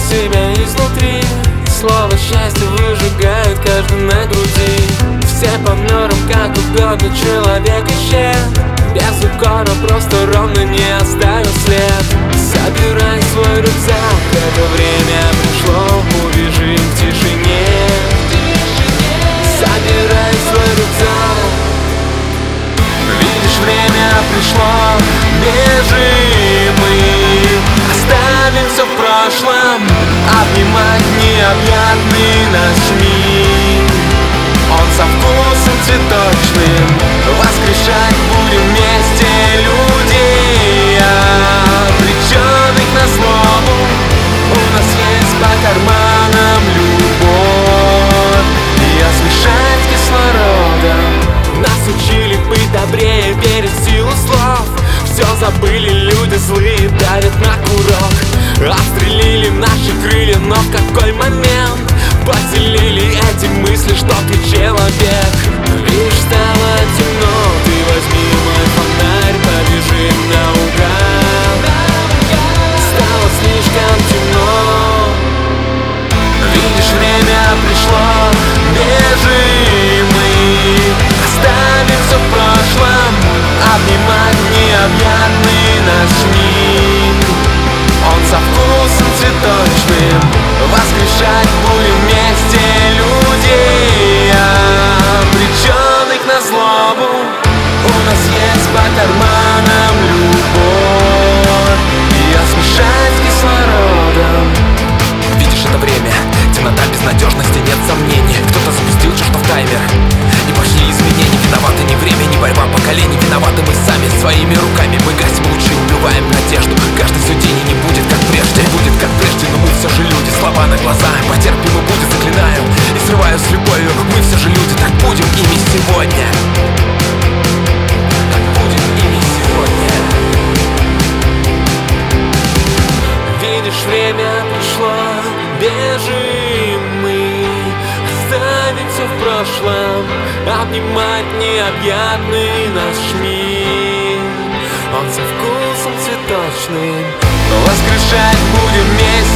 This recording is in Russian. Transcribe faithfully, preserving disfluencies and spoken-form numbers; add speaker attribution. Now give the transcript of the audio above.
Speaker 1: себя изнутри. Слово счастье выжигает каждый на груди. Все помнем, как угодно, человек исчез. Без укора, просто ровно не оставил след. Собирай свой рюкзак, это время пришло. Убежим в тишине. Собирай свой рюкзак. Видишь, время пришло. Бежим мы, оставим все в прошлом. Обнимать необъятный наш мир. Он со вкусом цветочным. Воскрешать будем вместе людей, обреченных на злобу. У нас есть по карманам любовь и освежать кислородом. Нас учили быть добрее, верить в силу слов. Все забыли, люди злые давят на курок. Отстрелили наши крылья, но в какой момент поселили эти мысли, что ты человек. Лишь стало темно, ты возьми мой фонарь, побежим наугад. Стало слишком темно. Видишь, время пришло. Бежим мы, оставим все в прошлом. Обнимать необъятный наш мир. Он со вкусом цветочным. Воскрешать будем вместе людей, обреченных на злобу. У нас есть по карманам любовь и освежать кислородом. Видишь, это время, темнота безнадежности, нет сомнений. Кто-то запустил чертов таймер, и пошли изменения. Виноваты не время, не борьба поколений. Виноваты мы сами, своими руками. Мы гасим лучи, убиваем надежду. Каждый свой день и не будет как прежде. Не будет как прежде, но мы все же люди. Слова на глаза, потерпим и будет, заклинаю. И срываю с любовью, мы все же люди. Так будем ими сегодня. Так будем ими сегодня. Видишь, время пришло. Бежим мы, оставить все в прошлом. Обнимать необъятный наш мир. Он со вкусом цветочным. Воскрешать будем вместе